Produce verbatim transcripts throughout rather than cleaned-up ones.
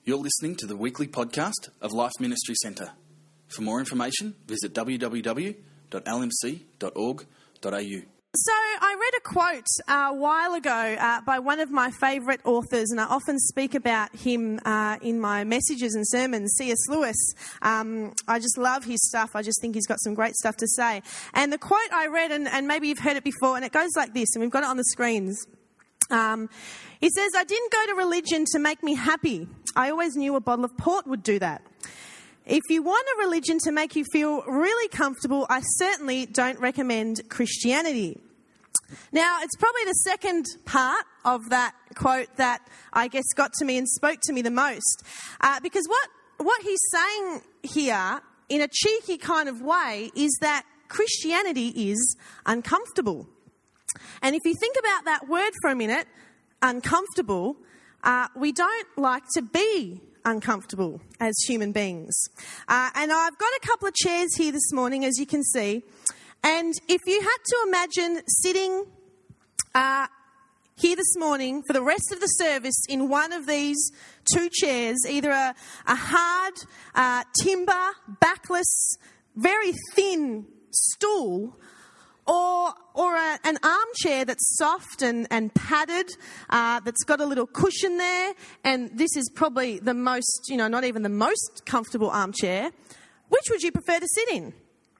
You're listening to the weekly podcast of Life Ministry Centre. For more information, visit w w w dot l m c dot org dot a u. So I read a quote uh, a while ago uh, by one of my favourite authors, and I often speak about him uh, in my messages and sermons, C S Lewis. Um, I just love his stuff. I just think he's got some great stuff to say. And the quote I read, and, and maybe you've heard it before, and it goes like this, and we've got it on the screens. Um, he says, "I didn't go to religion to make me happy. I always knew a bottle of port would do that. If you want a religion to make you feel really comfortable, I certainly don't recommend Christianity." Now, it's probably the second part of that quote that I guess got to me and spoke to me the most. Uh, because what, what he's saying here, in a cheeky kind of way, is that Christianity is uncomfortable. And if you think about that word for a minute, uncomfortable, uh, we don't like to be uncomfortable as human beings. Uh, and I've got a couple of chairs here this morning, as you can see. And if you had to imagine sitting uh, here this morning for the rest of the service in one of these two chairs, either a, a hard, uh, timber, backless, very thin stool, or or a, an armchair that's soft and, and padded, uh, that's got a little cushion there, and this is probably the most, you know, not even the most comfortable armchair, which would you prefer to sit in?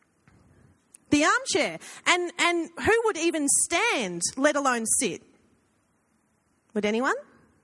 The armchair. And and who would even stand, let alone sit? Would anyone?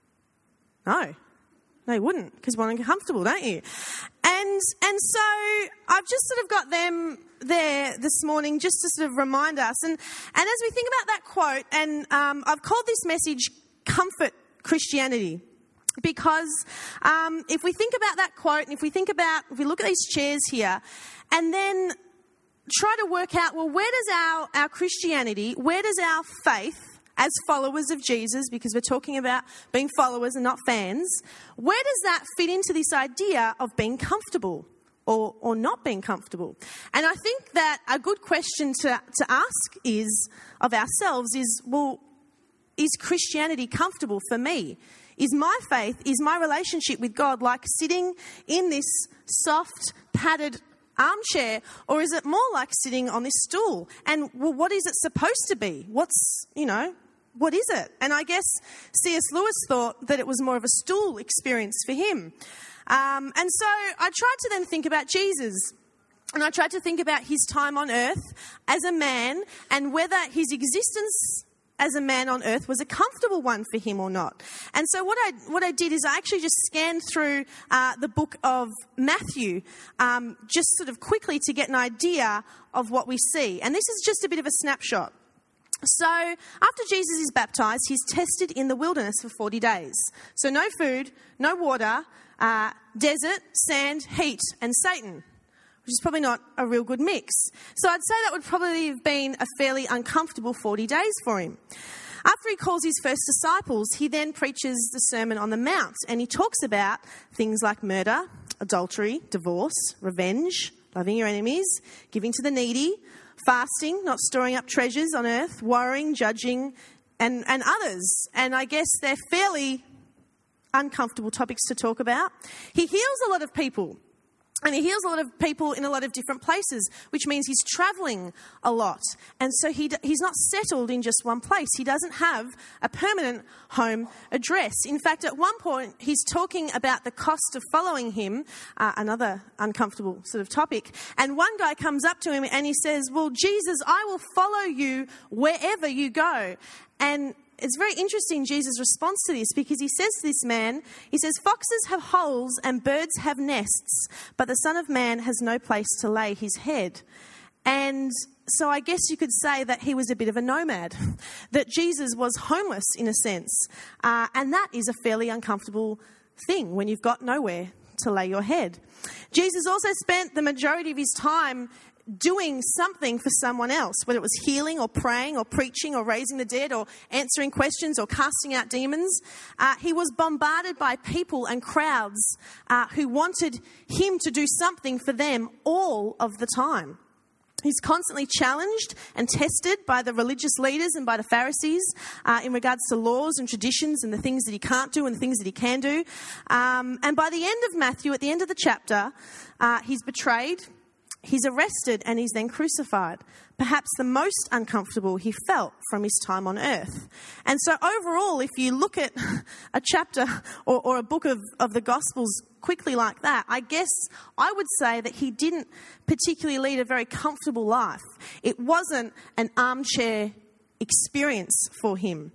No. No, you wouldn't, because you want to get comfortable, don't you? And and so I've just sort of got them there this morning just to sort of remind us. And, and as we think about that quote, and um, I've called this message Comfort Christianity, because um, if we think about that quote, and if we think about, if we look at these chairs here, and then try to work out, well, where does our, our Christianity, where does our faith as followers of Jesus, because we're talking about being followers and not fans, where does that fit into this idea of being comfortable or, or not being comfortable? And I think that a good question to, to ask is, of ourselves, is, well, is Christianity comfortable for me? Is my faith, is my relationship with God like sitting in this soft, padded armchair, or is it more like sitting on this stool? And, well, what is it supposed to be? What's, you know, what is it? And I guess C S Lewis thought that it was more of a stool experience for him. Um, and so I tried to then think about Jesus. And I tried to think about his time on earth as a man, and whether his existence as a man on earth was a comfortable one for him or not. And so what I what I did is I actually just scanned through uh, the book of Matthew, um, just sort of quickly to get an idea of what we see. And this is just a bit of a snapshot. So after Jesus is baptised, he's tested in the wilderness for forty days. So no food, no water, uh, desert, sand, heat, and Satan, which is probably not a real good mix. So I'd say that would probably have been a fairly uncomfortable forty days for him. After he calls his first disciples, he then preaches the Sermon on the Mount, and he talks about things like murder, adultery, divorce, revenge, loving your enemies, giving to the needy, fasting, not storing up treasures on earth, worrying, judging, and, and others. And I guess they're fairly uncomfortable topics to talk about. He heals a lot of people. And he heals a lot of people in a lot of different places, which means he's travelling a lot. And so he he's not settled in just one place. He doesn't have a permanent home address. In fact, at one point, he's talking about the cost of following him, uh, another uncomfortable sort of topic. And one guy comes up to him and he says, "Well, Jesus, I will follow you wherever you go." And it's very interesting, Jesus' response to this, because he says to this man, he says, "Foxes have holes and birds have nests, but the Son of Man has no place to lay his head." And so I guess you could say that he was a bit of a nomad, that Jesus was homeless in a sense. Uh, and that is a fairly uncomfortable thing when you've got nowhere to lay your head. Jesus also spent the majority of his time doing something for someone else, whether it was healing or praying or preaching or raising the dead or answering questions or casting out demons. Uh, he was bombarded by people and crowds uh, who wanted him to do something for them all of the time. He's constantly challenged and tested by the religious leaders and by the Pharisees uh, in regards to laws and traditions and the things that he can't do and the things that he can do. Um, and by the end of Matthew, at the end of the chapter, uh, he's betrayed, he's arrested, and he's then crucified. Perhaps the most uncomfortable he felt from his time on earth. And so overall, if you look at a chapter or, or a book of, of the Gospels quickly like that, I guess I would say that he didn't particularly lead a very comfortable life. It wasn't an armchair experience for him.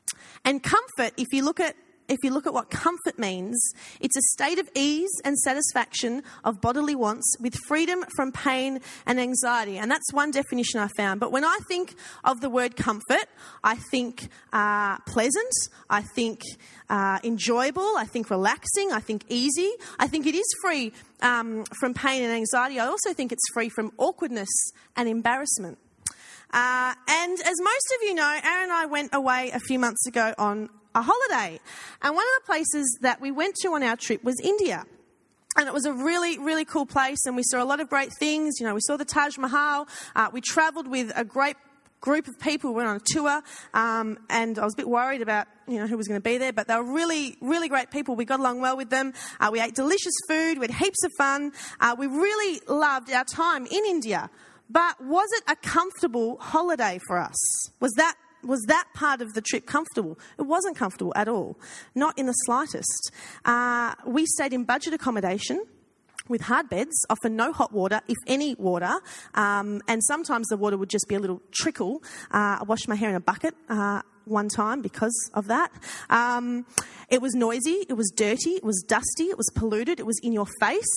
And comfort, if you look at If you look at what comfort means, it's a state of ease and satisfaction of bodily wants with freedom from pain and anxiety. And that's one definition I found. But when I think of the word comfort, I think uh, pleasant, I think uh, enjoyable, I think relaxing, I think easy. I think it is free um, from pain and anxiety. I also think it's free from awkwardness and embarrassment. Uh, and as most of you know, Aaron and I went away a few months ago on a holiday. And one of the places that we went to on our trip was India. And it was a really, really cool place. And we saw a lot of great things. You know, we saw the Taj Mahal. Uh, we travelled with a great group of people. We went on a tour. Um, and I was a bit worried about, you know, who was going to be there. But they were really, really great people. We got along well with them. Uh, we ate delicious food. We had heaps of fun. Uh, we really loved our time in India. But was it a comfortable holiday for us? Was that Was that part of the trip comfortable? It wasn't comfortable at all, not in the slightest. Uh, we stayed in budget accommodation with hard beds, often no hot water, if any water, um, and sometimes the water would just be a little trickle. Uh, I washed my hair in a bucket uh, one time because of that. Um, it was noisy, it was dirty, it was dusty, it was polluted, it was in your face.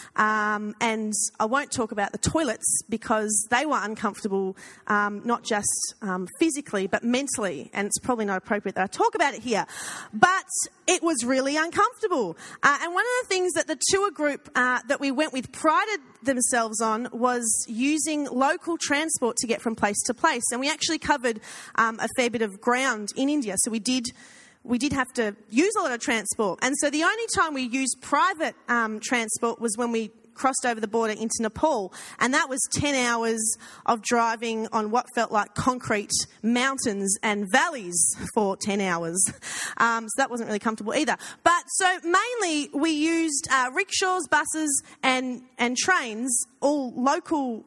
Um, and I won't talk about the toilets because they were uncomfortable, um, not just um, physically, but mentally. And it's probably not appropriate that I talk about it here. But it was really uncomfortable. Uh, and one of the things that the tour group uh, that we went with prided themselves on was using local transport to get from place to place. And we actually covered um, a fair bit of ground in India. So we did we did have to use a lot of transport. And so the only time we used private um, transport was when we crossed over the border into Nepal, and that was ten hours of driving on what felt like concrete mountains and valleys for ten hours. Um, so that wasn't really comfortable either. But so mainly we used uh, rickshaws, buses and, and trains, all local,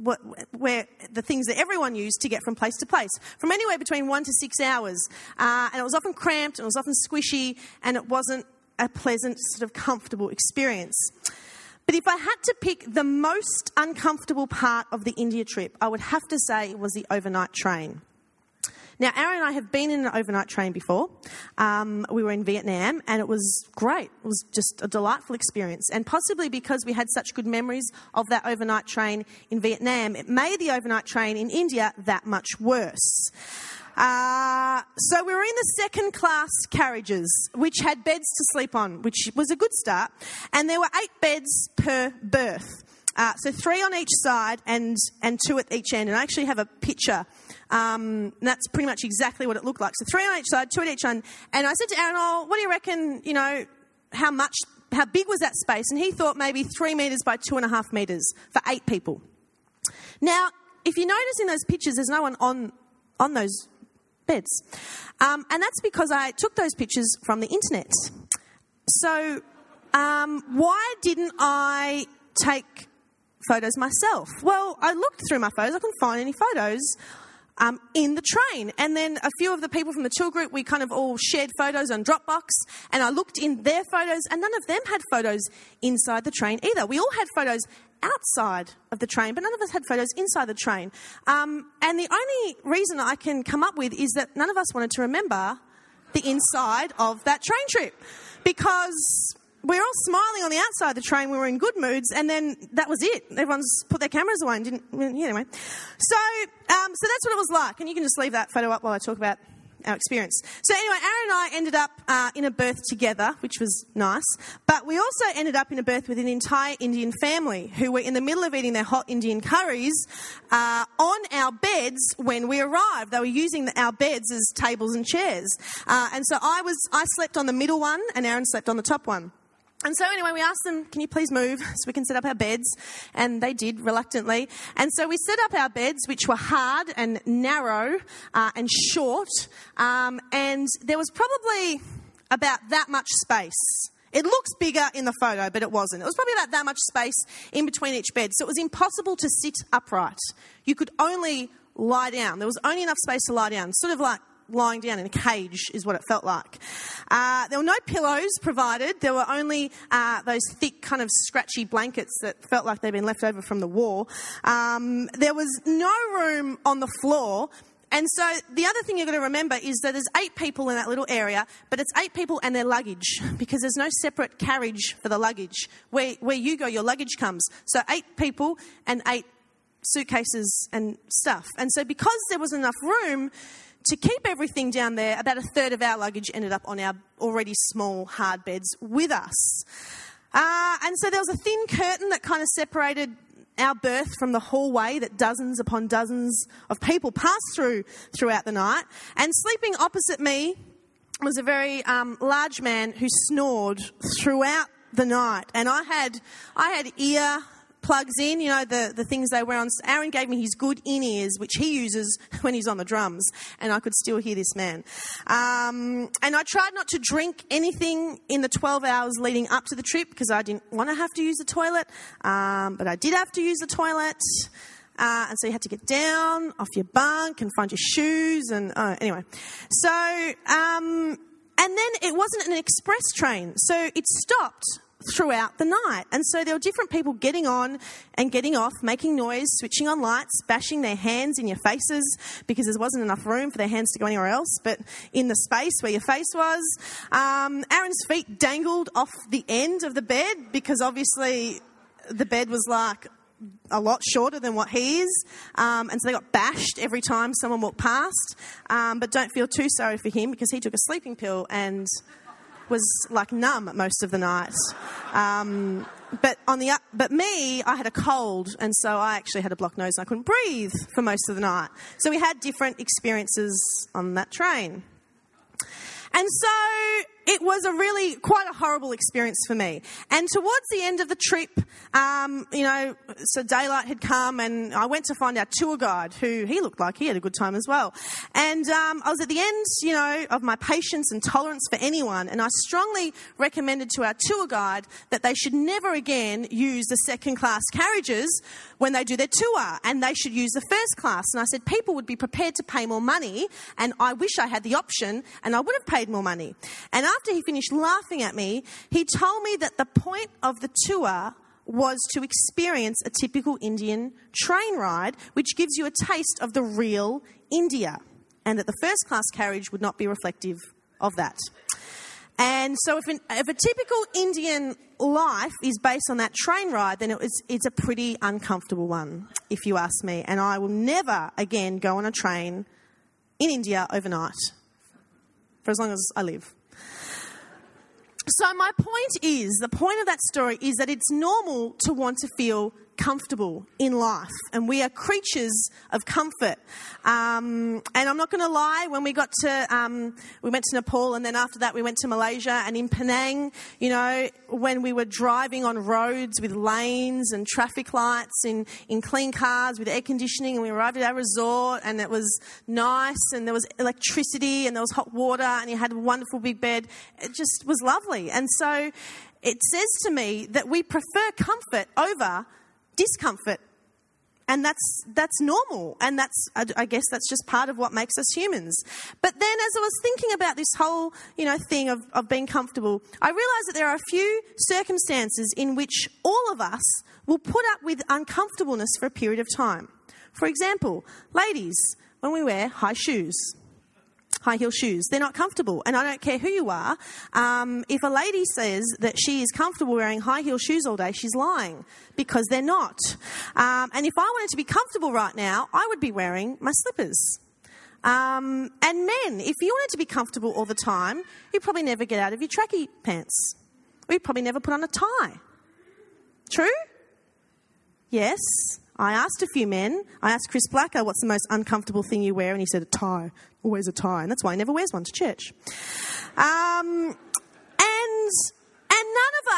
where the things that everyone used to get from place to place, from anywhere between one to six hours. Uh, and it was often cramped, and it was often squishy, and it wasn't a pleasant, sort of comfortable experience. But if I had to pick the most uncomfortable part of the India trip, I would have to say it was the overnight train. Now, Aaron and I have been in an overnight train before. Um, we were in Vietnam, and it was great. It was just a delightful experience. And possibly because we had such good memories of that overnight train in Vietnam, it made the overnight train in India that much worse. Uh, so we were in the second class carriages, which had beds to sleep on, which was a good start. And there were eight beds per berth. Uh, so three on each side and, and two at each end. And I actually have a picture. Um, that's pretty much exactly what it looked like. So three on each side, two at each end. And I said to Aaron, oh, what do you reckon, you know, how much, how big was that space? And he thought maybe three metres by two and a half metres for eight people. Now, if you notice in those pictures, there's no one on, on those beds. Um, and that's because I took those pictures from the internet. So um, why didn't I take photos myself? Well, I looked through my photos. I couldn't find any photos um, in the train. And then a few of the people from the tour group, we kind of all shared photos on Dropbox. And I looked in their photos, and none of them had photos inside the train either. We all had photos outside of the train, but none of us had photos inside the train. Um, and the only reason I can come up with is that none of us wanted to remember the inside of that train trip, because we were all smiling on the outside of the train. We were in good moods, and then that was it. Everyone's put their cameras away and didn't. Anyway, so um, so that's what it was like. And you can just leave that photo up while I talk about our experience. So anyway, Aaron and I ended up uh, in a berth together, which was nice. But we also ended up in a berth with an entire Indian family who were in the middle of eating their hot Indian curries uh, on our beds when we arrived. They were using the, our beds as tables and chairs. Uh, and so I was I slept on the middle one, and Aaron slept on the top one. And so anyway, we asked them, can you please move so we can set up our beds? And they did, reluctantly. And so we set up our beds, which were hard and narrow uh, and short. Um, and there was probably about that much space. It looks bigger in the photo, but it wasn't. It was probably about that much space in between each bed. So it was impossible to sit upright. You could only lie down. There was only enough space to lie down, sort of like lying down in a cage is what it felt like. Uh, there were no pillows provided. There were only uh, those thick kind of scratchy blankets that felt like they'd been left over from the war. Um, there was no room on the floor. And so the other thing you've got to remember is that there's eight people in that little area, but it's eight people and their luggage, because there's no separate carriage for the luggage. Where, where you go, your luggage comes. So eight people and eight suitcases and stuff. And so because there wasn't enough room to keep everything down there, about a third of our luggage ended up on our already small, hard beds with us. Uh, and so there was a thin curtain that kind of separated our berth from the hallway that dozens upon dozens of people passed through throughout the night. And sleeping opposite me was a very um, large man who snored throughout the night. And I had, I had ear plugs in, you know, the, the things they wear on. Aaron gave me his good in-ears, which he uses when he's on the drums, and I could still hear this man. Um, and I tried not to drink anything in the twelve hours leading up to the trip because I didn't want to have to use the toilet, um, but I did have to use the toilet. Uh, and so you had to get down off your bunk and find your shoes and, uh, anyway. So, um, and then it wasn't an express train, so it stopped throughout the night. And so there were different people getting on and getting off, making noise, switching on lights, bashing their hands in your faces because there wasn't enough room for their hands to go anywhere else but in the space where your face was. Um, Aaron's feet dangled off the end of the bed because obviously the bed was like a lot shorter than what he is, um, and so they got bashed every time someone walked past. Um, but don't feel too sorry for him because he took a sleeping pill and was like numb most of the night. Um, but on the but me, I had a cold, and so I actually had a blocked nose and I couldn't breathe for most of the night. So we had different experiences on that train. And so it was a really quite a horrible experience for me. And towards the end of the trip, um, you know, so daylight had come and I went to find our tour guide, who he looked like he had a good time as well. And um, I was at the end, you know, of my patience and tolerance for anyone, and I strongly recommended to our tour guide that they should never again use the second-class carriages when they do their tour, and they should use the first class. And I said people would be prepared to pay more money, and I wish I had the option, and I would have paid more money. And after he finished laughing at me, he told me that the point of the tour was to experience a typical Indian train ride, which gives you a taste of the real India, and that the first class carriage would not be reflective of that. And so if, an, if a typical Indian life is based on that train ride, then it was, it's a pretty uncomfortable one, if you ask me. And I will never again go on a train in India overnight for as long as I live. So my point is, the point of that story is that it's normal to want to feel comfortable in life, and we are creatures of comfort. Um, and I'm not going to lie, when we got to, um, we went to Nepal, and then after that we went to Malaysia, and in Penang, you know, when we were driving on roads with lanes and traffic lights in, in clean cars with air conditioning, and we arrived at our resort and it was nice and there was electricity and there was hot water and you had a wonderful big bed. It just was lovely. And so it says to me that we prefer comfort over discomfort, and that's that's normal, and that's I, I guess that's just part of what makes us humans. But then, as I was thinking about this whole you know thing of, of being comfortable, I realised that there are a few circumstances in which all of us will put up with uncomfortableness for a period of time. For example, ladies, when we wear high shoes. High heel shoes. They're not comfortable, and I don't care who you are. Um, if a lady says that she is comfortable wearing high heel shoes all day, she's lying, because they're not. Um, and if I wanted to be comfortable right now, I would be wearing my slippers. Um, and men, if you wanted to be comfortable all the time, you'd probably never get out of your trackie pants. Or you'd probably never put on a tie. True? Yes. I asked a few men, I asked Chris Blacker, what's the most uncomfortable thing you wear? And he said, a tie. Always a tie. And that's why he never wears one to church. Um, and, and none of us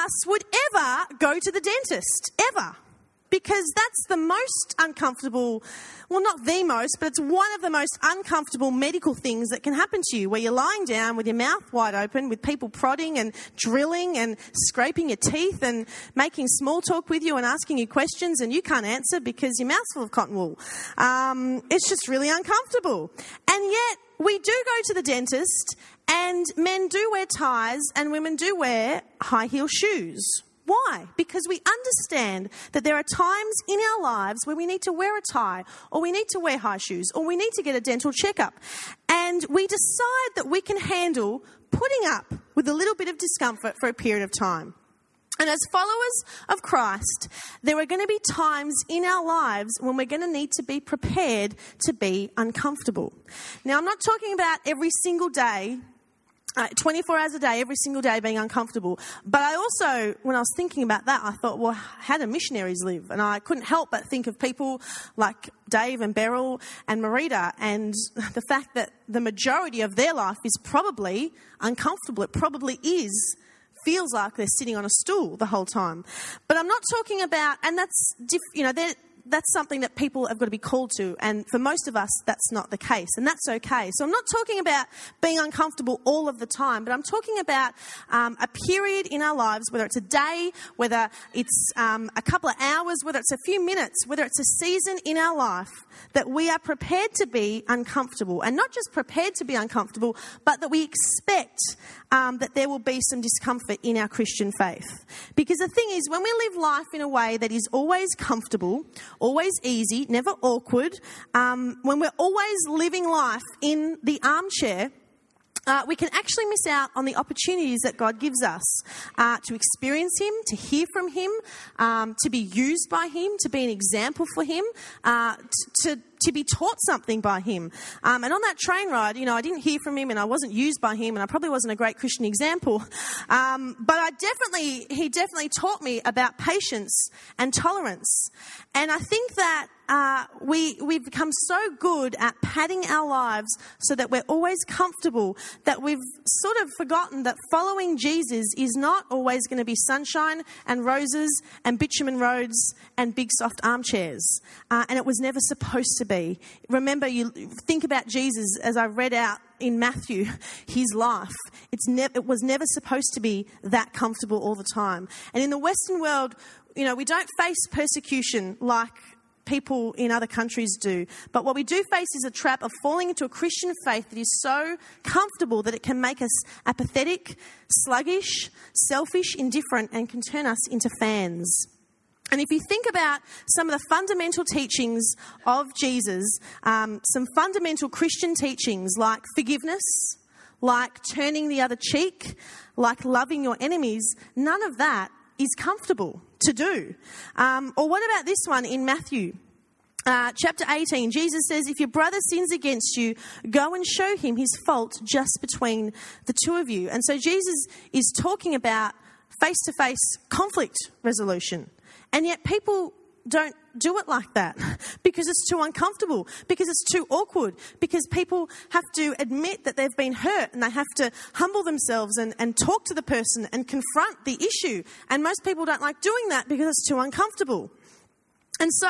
us would ever go to the dentist, ever. Because that's the most uncomfortable, well, not the most, but it's one of the most uncomfortable medical things that can happen to you, where you're lying down with your mouth wide open, with people prodding and drilling and scraping your teeth and making small talk with you and asking you questions, and you can't answer because your mouth's full of cotton wool. Um, it's just really uncomfortable. And yet we do go to the dentist, and men do wear ties and women do wear high heel shoes. Why? Because we understand that there are times in our lives where we need to wear a tie, or we need to wear high shoes, or we need to get a dental checkup. And we decide that we can handle putting up with a little bit of discomfort for a period of time. And as followers of Christ, there are going to be times in our lives when we're going to need to be prepared to be uncomfortable. Now, I'm not talking about every single day, Uh, twenty-four hours a day, every single day being uncomfortable. But I also, when I was thinking about that, I thought, well, how do missionaries live? And I couldn't help but think of people like Dave and Beryl and Marita, and the fact that the majority of their life is probably uncomfortable. It probably is. Feels like they're sitting on a stool the whole time. But I'm not talking about, and that's, diff, you know, they're, that's something that people have got to be called to. And for most of us, that's not the case. And that's okay. So I'm not talking about being uncomfortable all of the time, but I'm talking about um, a period in our lives, whether it's a day, whether it's um, a couple of hours, whether it's a few minutes, whether it's a season in our life, that we are prepared to be uncomfortable. And not just prepared to be uncomfortable, but that we expect um, that there will be some discomfort in our Christian faith. Because the thing is, when we live life in a way that is always comfortable, always easy, never awkward, um, when we're always living life in the armchair, Uh, we can actually miss out on the opportunities that God gives us uh, to experience Him, to hear from Him, um, to be used by Him, to be an example for Him, uh, to to be taught something by Him. Um, and on that train ride, you know, I didn't hear from Him, and I wasn't used by Him, and I probably wasn't a great Christian example. Um, but I definitely, He definitely taught me about patience and tolerance. And I think that Uh, we, we've become so good at padding our lives so that we're always comfortable, that we've sort of forgotten that following Jesus is not always going to be sunshine and roses and bitumen roads and big soft armchairs. Uh, and it was never supposed to be. Remember, you think about Jesus, as I read out in Matthew, his life. It's ne- it was never supposed to be that comfortable all the time. And in the Western world, you know, we don't face persecution like people in other countries do. But what we do face is a trap of falling into a Christian faith that is so comfortable that it can make us apathetic, sluggish, selfish, indifferent, and can turn us into fans. And if you think about some of the fundamental teachings of Jesus, um, some fundamental Christian teachings like forgiveness, like turning the other cheek, like loving your enemies, none of that is comfortable to do. Um, or what about this one in Matthew? Uh, chapter eighteen, Jesus says, if your brother sins against you, go and show him his fault just between the two of you. And so Jesus is talking about face-to-face conflict resolution. And yet people don't do it like that because it's too uncomfortable, because it's too awkward, because people have to admit that they've been hurt and they have to humble themselves and, and talk to the person and confront the issue. And most people don't like doing that because it's too uncomfortable. And so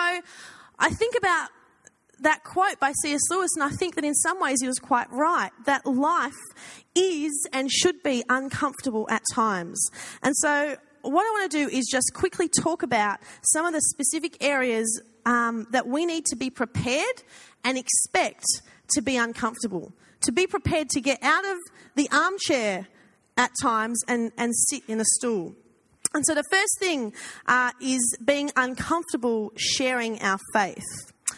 I think about that quote by C S Lewis, and I think that in some ways he was quite right, that life is and should be uncomfortable at times. And so what I want to do is just quickly talk about some of the specific areas um, that we need to be prepared and expect to be uncomfortable, to be prepared to get out of the armchair at times and, and sit in a stool. And so the first thing uh, is being uncomfortable sharing our faith.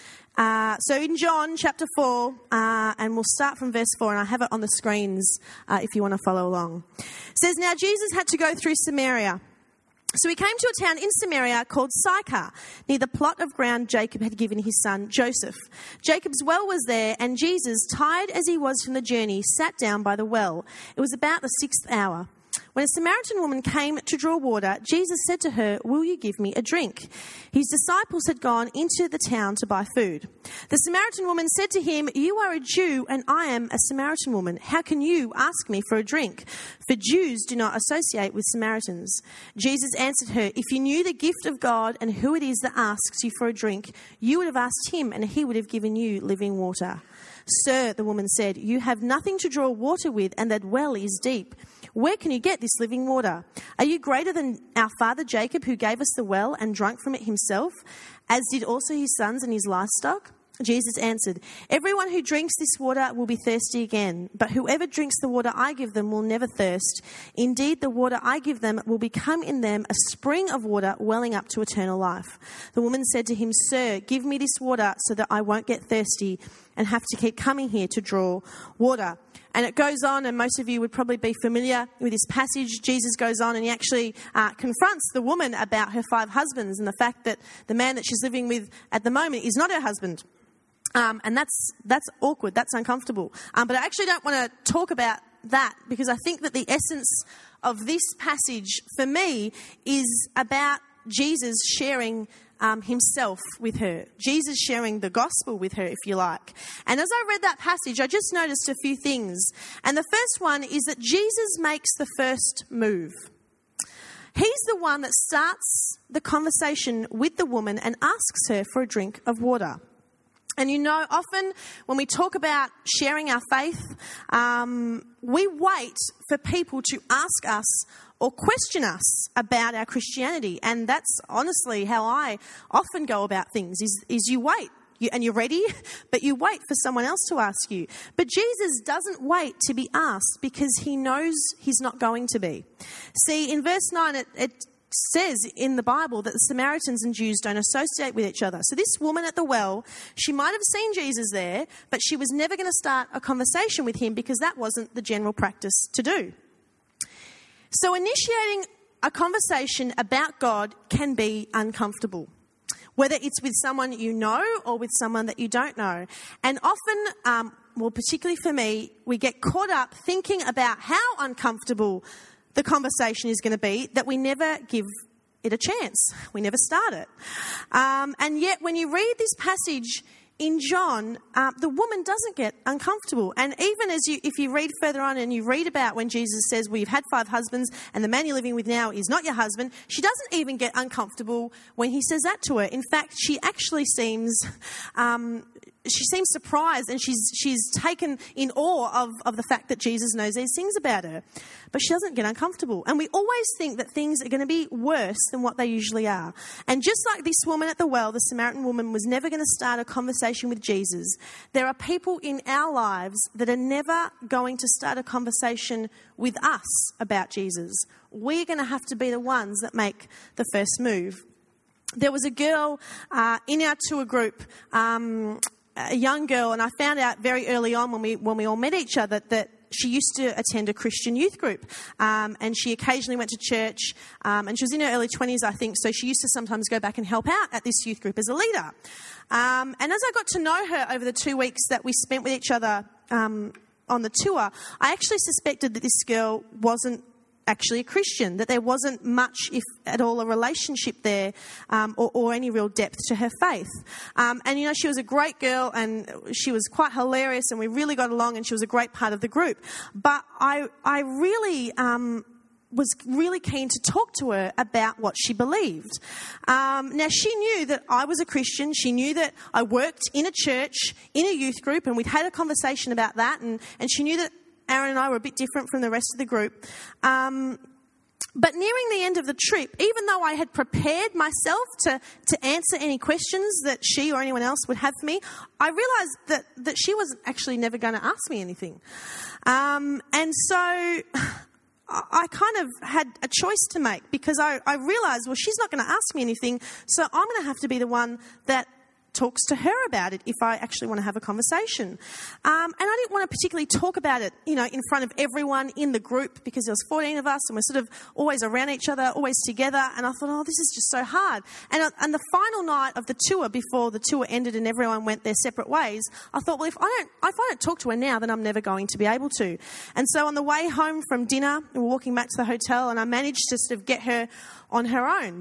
Uh, so in John chapter four, uh, and we'll start from verse four, and I have it on the screens uh, if you want to follow along. It says, now Jesus had to go through Samaria. So he came to a town in Samaria called Sychar, near the plot of ground Jacob had given his son Joseph. Jacob's well was there, and Jesus, tired as he was from the journey, sat down by the well. It was about the sixth hour. When a Samaritan woman came to draw water, Jesus said to her, "Will you give me a drink?" His disciples had gone into the town to buy food. The Samaritan woman said to him, "You are a Jew and I am a Samaritan woman. How can you ask me for a drink?" For Jews do not associate with Samaritans. Jesus answered her, "If you knew the gift of God and who it is that asks you for a drink, you would have asked him and he would have given you living water." "Sir," the woman said, "you have nothing to draw water with and that well is deep. Where can you get this living water? Are you greater than our father Jacob, who gave us the well and drank from it himself, as did also his sons and his livestock?" Jesus answered, "Everyone who drinks this water will be thirsty again, but whoever drinks the water I give them will never thirst. Indeed, the water I give them will become in them a spring of water welling up to eternal life." The woman said to him, "Sir, give me this water so that I won't get thirsty and have to keep coming here to draw water." And it goes on, and most of you would probably be familiar with this passage. Jesus goes on and he actually uh, confronts the woman about her five husbands and the fact that the man that she's living with at the moment is not her husband. Um, and that's that's awkward, that's uncomfortable. Um, but I actually don't want to talk about that because I think that the essence of this passage for me is about Jesus sharing um, himself with her. Jesus sharing the gospel with her, if you like. And as I read that passage, I just noticed a few things. And the first one is that Jesus makes the first move. He's the one that starts the conversation with the woman and asks her for a drink of water. And you know, often when we talk about sharing our faith, um, we wait for people to ask us or question us about our Christianity. And that's honestly how I often go about things, is, is you wait. You, and you're ready, but you wait for someone else to ask you. But Jesus doesn't wait to be asked because he knows he's not going to be. See, in verse nine, it, it says in the Bible that the Samaritans and Jews don't associate with each other. So this woman at the well, she might have seen Jesus there, but she was never going to start a conversation with him because that wasn't the general practice to do. So initiating a conversation about God can be uncomfortable, whether it's with someone you know or with someone that you don't know. And often, um, well, particularly for me, we get caught up thinking about how uncomfortable the conversation is going to be that we never give it a chance. We never start it. Um, and yet when you read this passage in John, uh, the woman doesn't get uncomfortable. And even as you, if you read further on and you read about when Jesus says, "Well, you've had five husbands and the man you're living with now is not your husband," she doesn't even get uncomfortable when he says that to her. In fact, she actually seems... Um, She seems surprised and she's she's taken in awe of, of the fact that Jesus knows these things about her. But she doesn't get uncomfortable. And we always think that things are going to be worse than what they usually are. And just like this woman at the well, the Samaritan woman was never going to start a conversation with Jesus, there are people in our lives that are never going to start a conversation with us about Jesus. We're going to have to be the ones that make the first move. There was a girl uh, in our tour group, um, a young girl, and I found out very early on when we when we all met each other that she used to attend a Christian youth group, um, and she occasionally went to church, um, and she was in her early twenties, I think, so she used to sometimes go back and help out at this youth group as a leader. Um, and as I got to know her over the two weeks that we spent with each other um, on the tour, I actually suspected that this girl wasn't actually a Christian, that there wasn't much, if at all, a relationship there um, or, or any real depth to her faith. Um, and, you know, she was a great girl and she was quite hilarious and we really got along and she was a great part of the group. But I, I really... Um, was really keen to talk to her about what she believed. Um, now, she knew that I was a Christian. She knew that I worked in a church, in a youth group, and we'd had a conversation about that. And, and she knew that Aaron and I were a bit different from the rest of the group. Um, but nearing the end of the trip, even though I had prepared myself to, to answer any questions that she or anyone else would have for me, I realised that, that she was actually never going to ask me anything. Um, and so... I kind of had a choice to make because I, I realised, well, she's not going to ask me anything, so I'm going to have to be the one that talks to her about it if I actually want to have a conversation. Um, and I didn't want to particularly talk about it, you know, in front of everyone in the group, because there was fourteen of us and we're sort of always around each other, always together. And I thought, oh, this is just so hard. And, uh, and the final night of the tour, before the tour ended and everyone went their separate ways, I thought, well, if I don't, if I don't talk to her now, then I'm never going to be able to. And so on the way home from dinner, we were walking back to the hotel, and I managed to sort of get her on her own.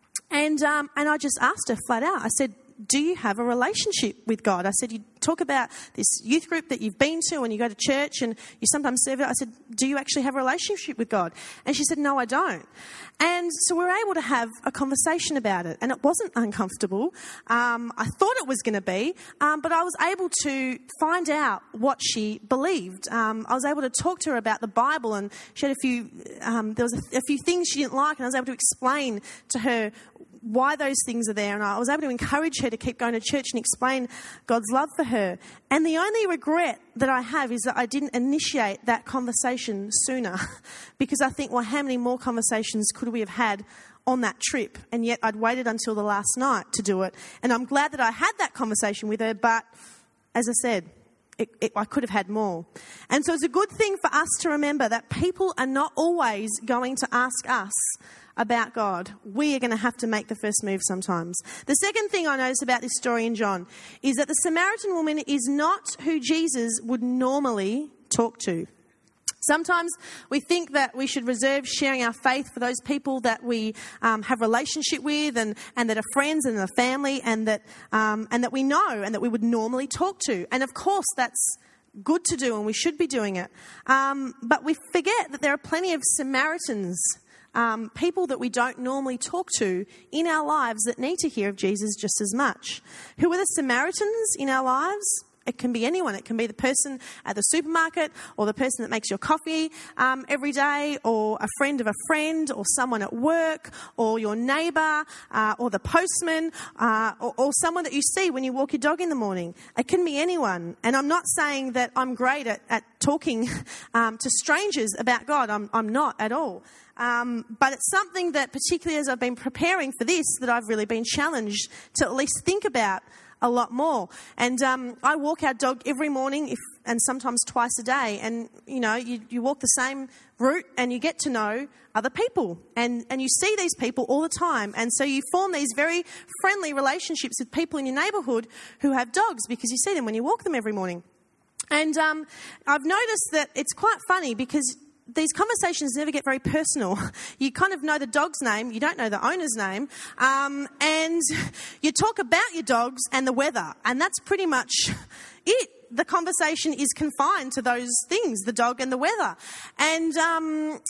And um, and I just asked her flat out. I said, do you have a relationship with God? I said, you talk about this youth group that you've been to and you go to church and you sometimes serve it. I said, do you actually have a relationship with God? And she said, no, I don't. And so we were able to have a conversation about it, and it wasn't uncomfortable. Um, I thought it was going to be, um, but I was able to find out what she believed. Um, I was able to talk to her about the Bible, and she had a few, um, there was a, a few things she didn't like, and I was able to explain to her why those things are there, and I was able to encourage her to keep going to church and explain God's love for her. And the only regret that I have is that I didn't initiate that conversation sooner, because I think, well, how many more conversations could we have had on that trip? And yet I'd waited until the last night to do it. And I'm glad that I had that conversation with her, but as I said, It, it, I could have had more. And so it's a good thing for us to remember that people are not always going to ask us about God. We are going to have to make the first move sometimes. The second thing I notice about this story in John is that the Samaritan woman is not who Jesus would normally talk to. Sometimes we think that we should reserve sharing our faith for those people that we um, have relationship with and, and that are friends and are family and that um, and that we know and that we would normally talk to. And of course, that's good to do and we should be doing it. Um, but we forget that there are plenty of Samaritans, um, people that we don't normally talk to in our lives that need to hear of Jesus just as much. Who are the Samaritans in our lives? It can be anyone. It can be the person at the supermarket or the person that makes your coffee um, every day, or a friend of a friend, or someone at work, or your neighbour, uh, or the postman, uh, or, or someone that you see when you walk your dog in the morning. It can be anyone. And I'm not saying that I'm great at, at talking um, to strangers about God. I'm, I'm not at all. Um, but it's something that, particularly as I've been preparing for this, that I've really been challenged to at least think about a lot more. And um, I walk our dog every morning, if and sometimes twice a day. And, you know, you, you walk the same route and you get to know other people. And, and you see these people all the time. And so you form these very friendly relationships with people in your neighbourhood who have dogs, because you see them when you walk them every morning. And um, I've noticed that it's quite funny, because these conversations never get very personal. You kind of know the dog's name, you don't know the owner's name, um, and you talk about your dogs and the weather, and that's pretty much it. The conversation is confined to those things, the dog and the weather. And um,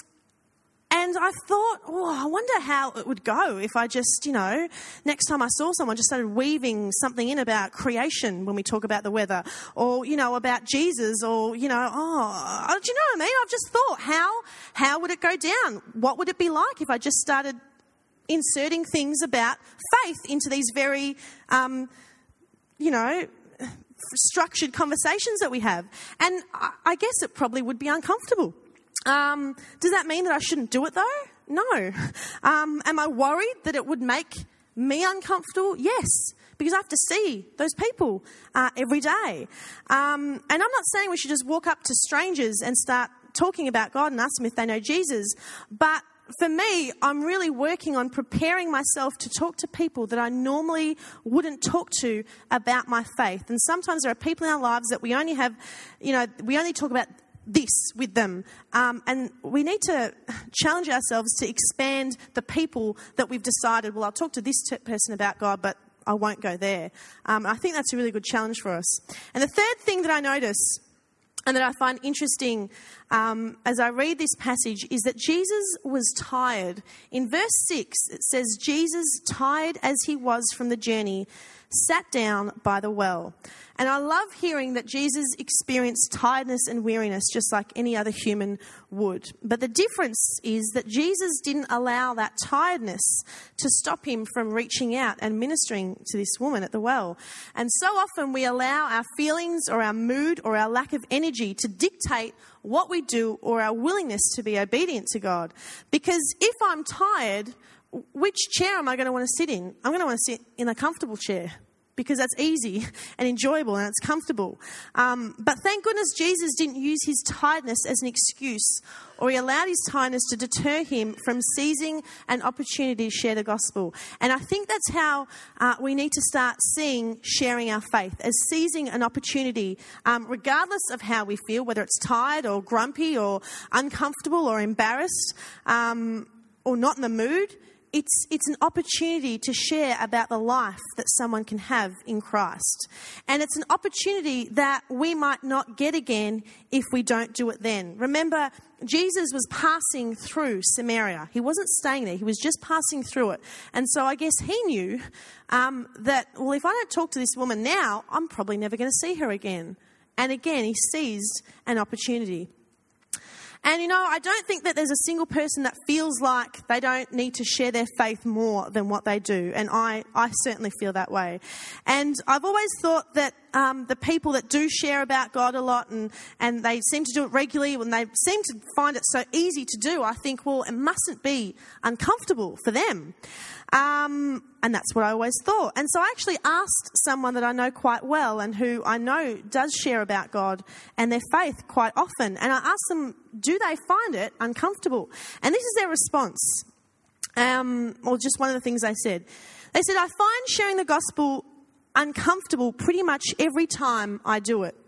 and I thought, oh, I wonder how it would go if I just, you know, next time I saw someone, just started weaving something in about creation when we talk about the weather, or, you know, about Jesus, or, you know, oh, do you know what I mean? I've just thought, how, how would it go down? What would it be like if I just started inserting things about faith into these very, um, you know, structured conversations that we have? And I, I guess it probably would be uncomfortable. Um, does that mean that I shouldn't do it though? No. Um, am I worried that it would make me uncomfortable? Yes, because I have to see those people uh, every day. Um, and I'm not saying we should just walk up to strangers and start talking about God and ask them if they know Jesus. But for me, I'm really working on preparing myself to talk to people that I normally wouldn't talk to about my faith. And sometimes there are people in our lives that we only have, you know, we only talk about this with them, um, and we need to challenge ourselves to expand the people that we've decided, well, I'll talk to this t- person about God, but I won't go there. Um, I think that's a really good challenge for us. And the third thing that I notice and that I find interesting um, as I read this passage is that Jesus was tired. In verse six, it says, Jesus, tired as he was from the journey, sat down by the well. And I love hearing that Jesus experienced tiredness and weariness just like any other human would. But the difference is that Jesus didn't allow that tiredness to stop him from reaching out and ministering to this woman at the well. And so often we allow our feelings or our mood or our lack of energy to dictate what we do or our willingness to be obedient to God. Because if I'm tired, which chair am I going to want to sit in? I'm going to want to sit in a comfortable chair, because that's easy and enjoyable and it's comfortable. Um, but thank goodness Jesus didn't use his tiredness as an excuse, or he allowed his tiredness to deter him from seizing an opportunity to share the gospel. And I think that's how uh, we need to start seeing sharing our faith, as seizing an opportunity, um, regardless of how we feel, whether it's tired or grumpy or uncomfortable or embarrassed um, or not in the mood. It's it's an opportunity to share about the life that someone can have in Christ. And it's an opportunity that we might not get again if we don't do it then. Remember, Jesus was passing through Samaria. He wasn't staying there. He was just passing through it. And so I guess he knew um, that, well, if I don't talk to this woman now, I'm probably never going to see her again. And again, he seized an opportunity. And, you know, I don't think that there's a single person that feels like they don't need to share their faith more than what they do. And I, I certainly feel that way. And I've always thought that um, the people that do share about God a lot and, and they seem to do it regularly, when they seem to find it so easy to do, I think, well, it mustn't be uncomfortable for them. Um, and that's what I always thought. And so I actually asked someone that I know quite well and who I know does share about God and their faith quite often. And I asked them, do they find it uncomfortable? And this is their response. Um, or just one of the things they said. They said, I find sharing the gospel uncomfortable pretty much every time I do it.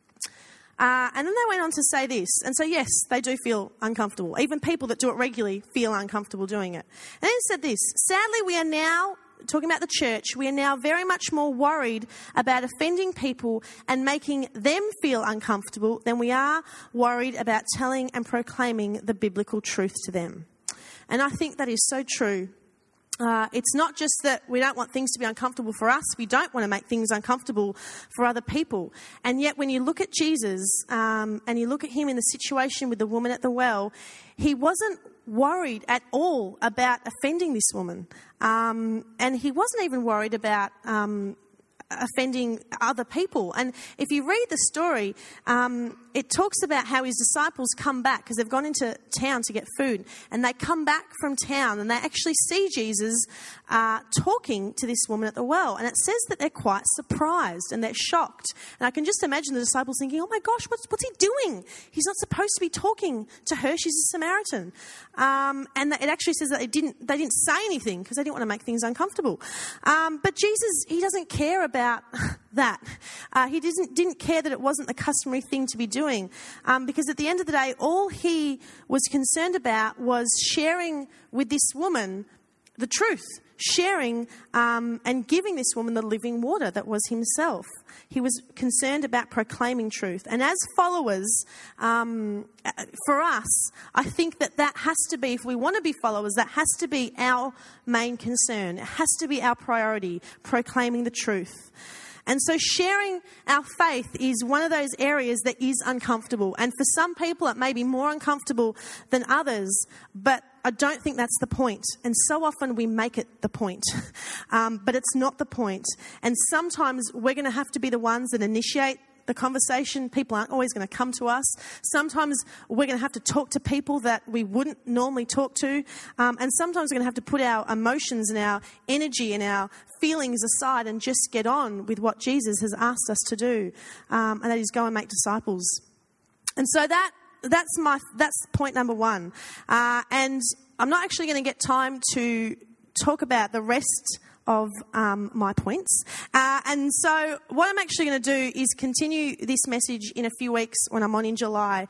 Uh, and then they went on to say this. And so, yes, they do feel uncomfortable. Even people that do it regularly feel uncomfortable doing it. And then it said this. Sadly, we are now, talking about the church, we are now very much more worried about offending people and making them feel uncomfortable than we are worried about telling and proclaiming the biblical truth to them. And I think that is so true. Uh, it's not just that we don't want things to be uncomfortable for us. We don't want to make things uncomfortable for other people. And yet when you look at Jesus um, and you look at him in the situation with the woman at the well, he wasn't worried at all about offending this woman. Um, and he wasn't even worried about um, offending other people. And if you read the story, um, it talks about how his disciples come back because they've gone into town to get food, and they come back from town and they actually see Jesus uh, talking to this woman at the well. And it says that they're quite surprised and they're shocked. And I can just imagine the disciples thinking, oh my gosh, what's, what's he doing? He's not supposed to be talking to her. She's a Samaritan. Um, and it actually says that they didn't, they didn't say anything because they didn't want to make things uncomfortable. Um, but Jesus, he doesn't care about that. Uh, he didn't, didn't care that it wasn't the customary thing to be doing. Um, because at the end of the day, all he was concerned about was sharing with this woman the truth, sharing um, and giving this woman the living water that was himself. He was concerned about proclaiming truth. And as followers, um, for us, I think that that has to be, if we want to be followers, that has to be our main concern. It has to be our priority, proclaiming the truth. And so sharing our faith is one of those areas that is uncomfortable. And for some people, it may be more uncomfortable than others, but I don't think that's the point. And so often we make it the point, um, but it's not the point. And sometimes we're going to have to be the ones that initiate the conversation. People aren't always going to come to us. Sometimes we're going to have to talk to people that we wouldn't normally talk to. Um, and sometimes we're going to have to put our emotions and our energy and our feelings aside and just get on with what Jesus has asked us to do. Um, and that is go and make disciples. And so that that's my that's point number one. Uh, and I'm not actually going to get time to talk about the rest of um, my points. Uh, and so what I'm actually going to do is continue this message in a few weeks when I'm on in July.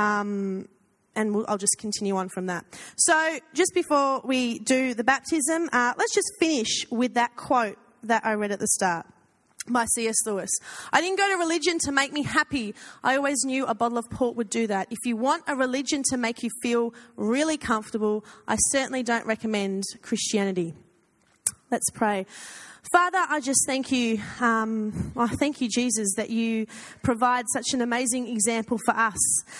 Um, and we'll, I'll just continue on from that. So just before we do the baptism, uh, let's just finish with that quote that I read at the start by C S Lewis. I didn't go to religion to make me happy. I always knew a bottle of port would do that. If you want a religion to make you feel really comfortable, I certainly don't recommend Christianity. Let's pray. Father, I just thank you. Um, I thank you, Jesus, that you provide such an amazing example for us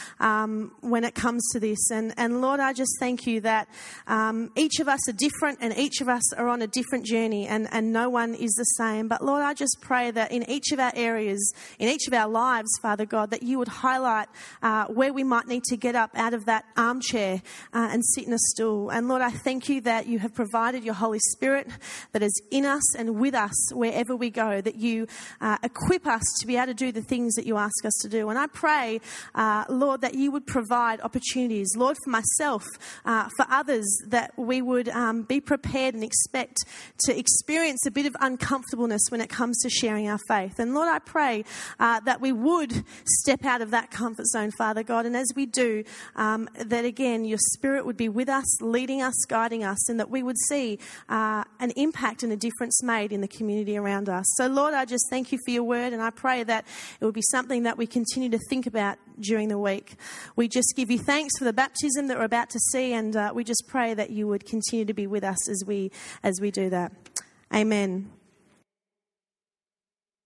um, when it comes to this. And, and Lord, I just thank you that um, each of us are different and each of us are on a different journey, and, and no one is the same. But Lord, I just pray that in each of our areas, in each of our lives, Father God, that you would highlight uh, where we might need to get up out of that armchair uh, and sit in a stool. And Lord, I thank you that you have provided your Holy Spirit that is in us and and with us wherever we go, that you uh, equip us to be able to do the things that you ask us to do. And I pray, uh, Lord, that you would provide opportunities, Lord, for myself, uh, for others, that we would um, be prepared and expect to experience a bit of uncomfortableness when it comes to sharing our faith. And Lord, I pray uh, that we would step out of that comfort zone, Father God, and as we do, um, that again, your Spirit would be with us, leading us, guiding us, and that we would see uh, an impact and a difference made in the community around us. So Lord, I just thank you for your word, and I pray that it would be something that we continue to think about during the week. We just give you thanks for the baptism that we're about to see, and uh, we just pray that you would continue to be with us as we as we do that. Amen.